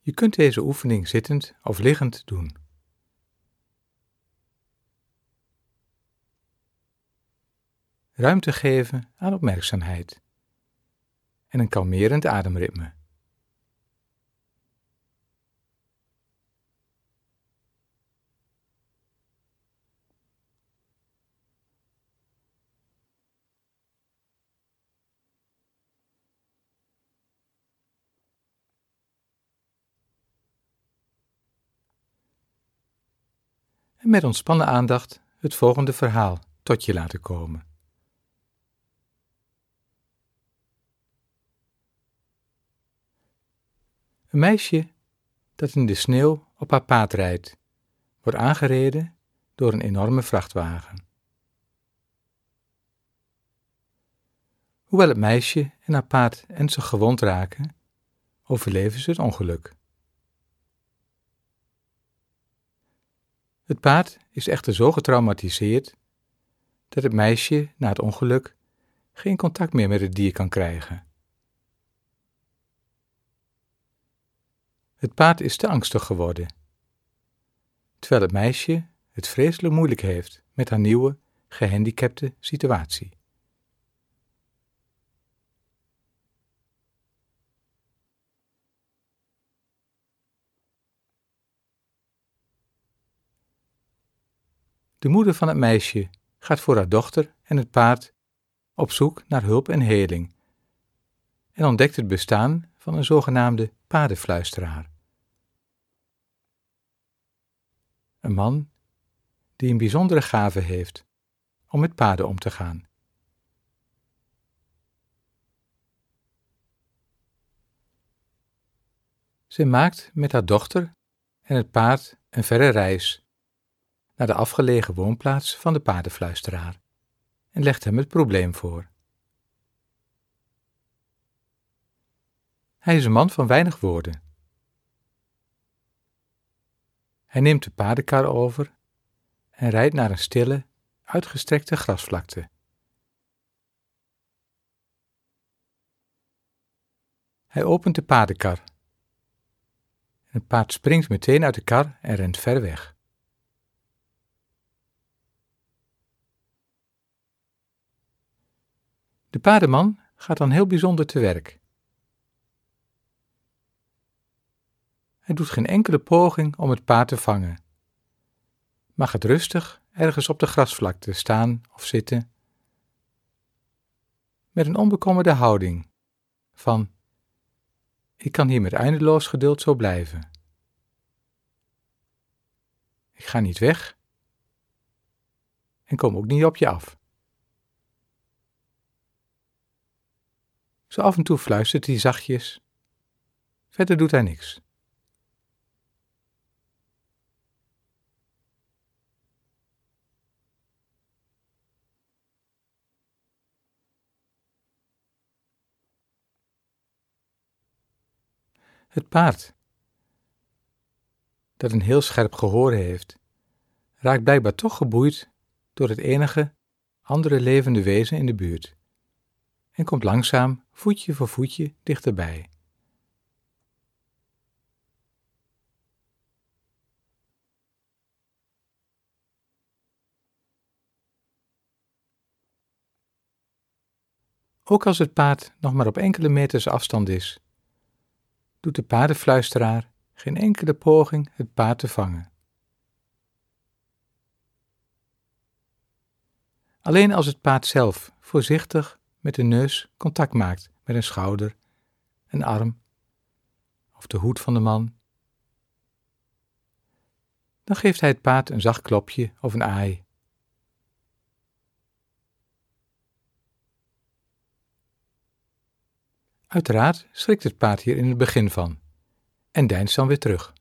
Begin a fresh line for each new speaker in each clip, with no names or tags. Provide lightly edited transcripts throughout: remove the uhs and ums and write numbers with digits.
Je kunt deze oefening zittend of liggend doen. Ruimte geven aan opmerkzaamheid en een kalmerend ademritme. En met ontspannen aandacht het volgende verhaal tot je laten komen. Een meisje dat in de sneeuw op haar paard rijdt, wordt aangereden door een enorme vrachtwagen. Hoewel het meisje en haar paard ernstig gewond raken, overleven ze het ongeluk. Het paard is echter zo getraumatiseerd dat het meisje na het ongeluk geen contact meer met het dier kan krijgen. Het paard is te angstig geworden, terwijl het meisje het vreselijk moeilijk heeft met haar nieuwe, gehandicapte situatie. De moeder van het meisje gaat voor haar dochter en het paard op zoek naar hulp en heling en ontdekt het bestaan van een zogenaamde paardenfluisteraar. Een man die een bijzondere gave heeft om met paarden om te gaan. Zij maakt met haar dochter en het paard een verre reis naar de afgelegen woonplaats van de paardenfluisteraar en legt hem het probleem voor. Hij is een man van weinig woorden. Hij neemt de paardenkar over en rijdt naar een stille, uitgestrekte grasvlakte. Hij opent de paardenkar. Het paard springt meteen uit de kar en rent ver weg. De paardenman gaat dan heel bijzonder te werk. Hij doet geen enkele poging om het paard te vangen, maar gaat rustig ergens op de grasvlakte staan of zitten, met een onbekommerde houding van: ik kan hier met eindeloos geduld zo blijven. Ik ga niet weg en kom ook niet op je af. Zo af en toe fluistert hij zachtjes, verder doet hij niks. Het paard, dat een heel scherp gehoor heeft, raakt blijkbaar toch geboeid door het enige andere levende wezen in de buurt en komt langzaam, voetje voor voetje, dichterbij. Ook als het paard nog maar op enkele meters afstand is, doet de paardenfluisteraar geen enkele poging het paard te vangen. Alleen als het paard zelf voorzichtig met de neus contact maakt met een schouder, een arm of de hoed van de man, dan geeft hij het paard een zacht klopje of een aai. Uiteraard schrikt het paard hier in het begin van en deinst dan weer terug.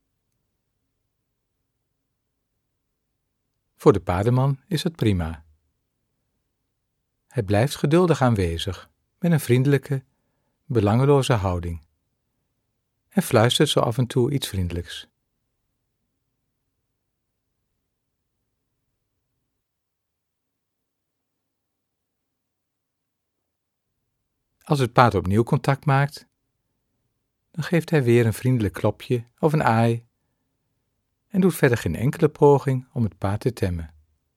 Voor de paardenman is dat prima. Hij blijft geduldig aanwezig met een vriendelijke, belangeloze houding en fluistert zo af en toe iets vriendelijks. Als het paard opnieuw contact maakt, dan geeft hij weer een vriendelijk klopje of een aai en doet verder geen enkele poging om het paard te temmen.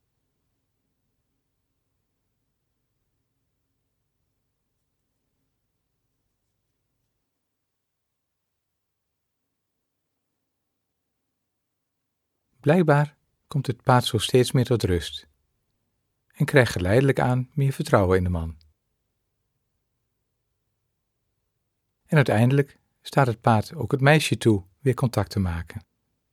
Blijkbaar komt het paard zo steeds meer tot rust en krijgt geleidelijk aan meer vertrouwen in de man. En uiteindelijk staat het paard ook het meisje toe weer contact te maken.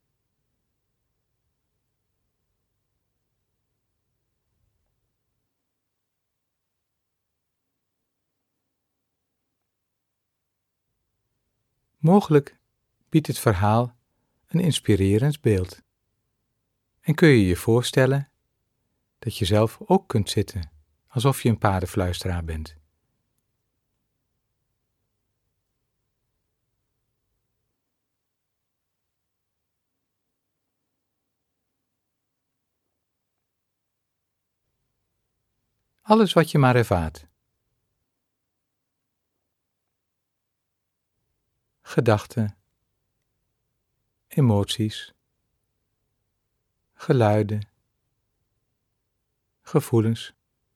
Mogelijk biedt het verhaal een inspirerend beeld. En kun je je voorstellen dat je zelf ook kunt zitten alsof je een paardenfluisteraar bent. Alles wat je maar ervaart. Gedachten, emoties, geluiden, gevoelens.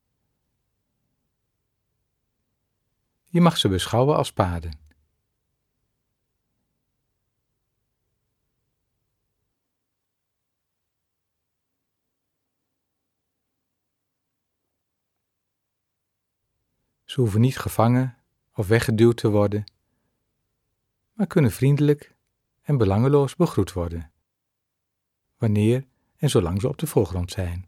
Je mag ze beschouwen als paden. Ze hoeven niet gevangen of weggeduwd te worden, maar kunnen vriendelijk en belangeloos begroet worden, wanneer en zolang ze op de voorgrond zijn.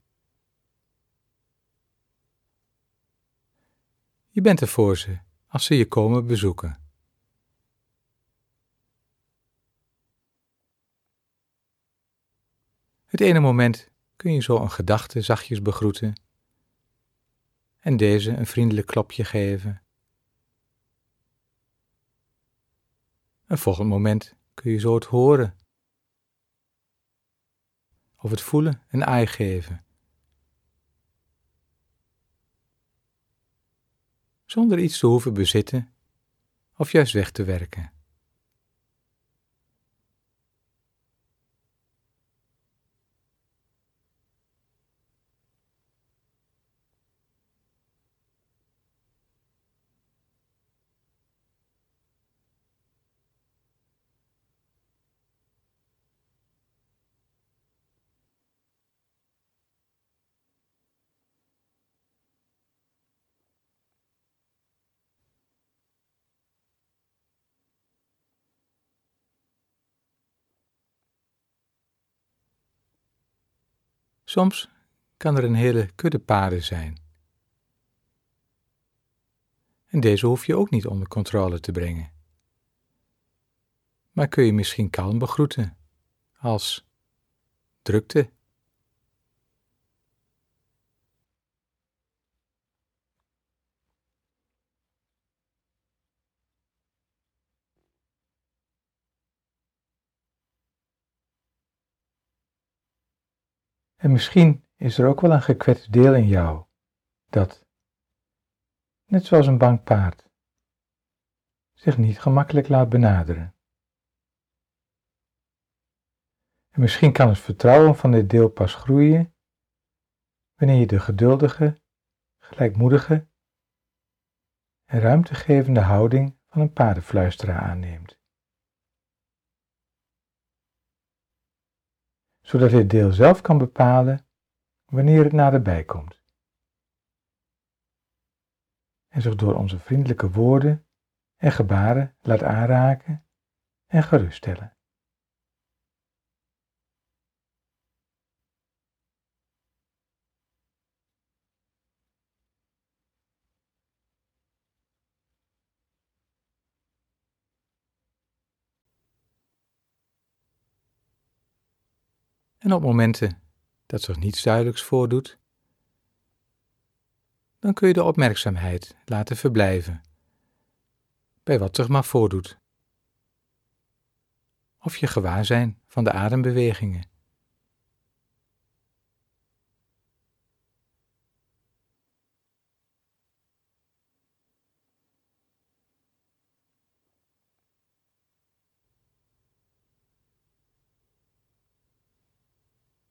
Je bent er voor ze als ze je komen bezoeken. Het ene moment kun je zo een gedachte zachtjes begroeten en deze een vriendelijk klopje geven. Een volgend moment kun je zo het horen of het voelen een aai geven. Zonder iets te hoeven bezitten of juist weg te werken. Soms kan er een hele kudde paarden zijn. En deze hoef je ook niet onder controle te brengen. Maar kun je misschien kalm begroeten, als drukte. En misschien is er ook wel een gekwetst deel in jou, dat, net zoals een bang paard, zich niet gemakkelijk laat benaderen. En misschien kan het vertrouwen van dit deel pas groeien wanneer je de geduldige, gelijkmoedige en ruimtegevende houding van een paardenfluisteraar aanneemt. Zodat dit deel zelf kan bepalen wanneer het naderbij komt. En zich door onze vriendelijke woorden en gebaren laat aanraken en geruststellen. En op momenten dat zich niets duidelijks voordoet, dan kun je de opmerkzaamheid laten verblijven bij wat zich maar voordoet. Of je gewaarzijn van de adembewegingen.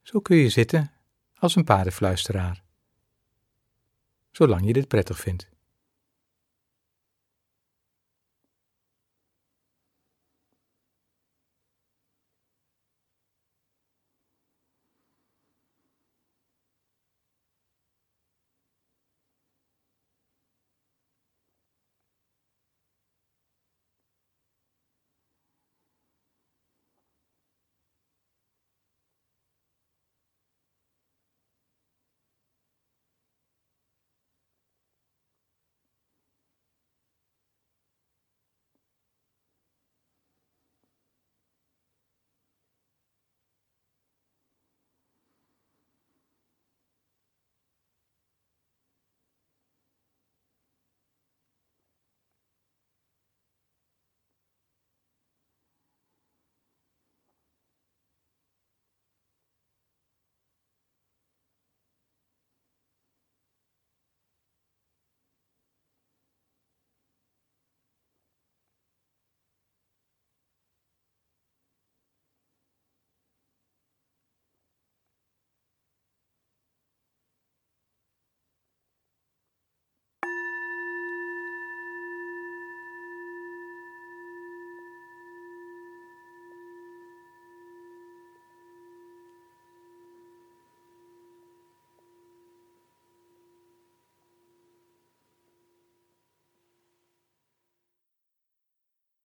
Zo kun je zitten als een paardenfluisteraar, zolang je dit prettig vindt.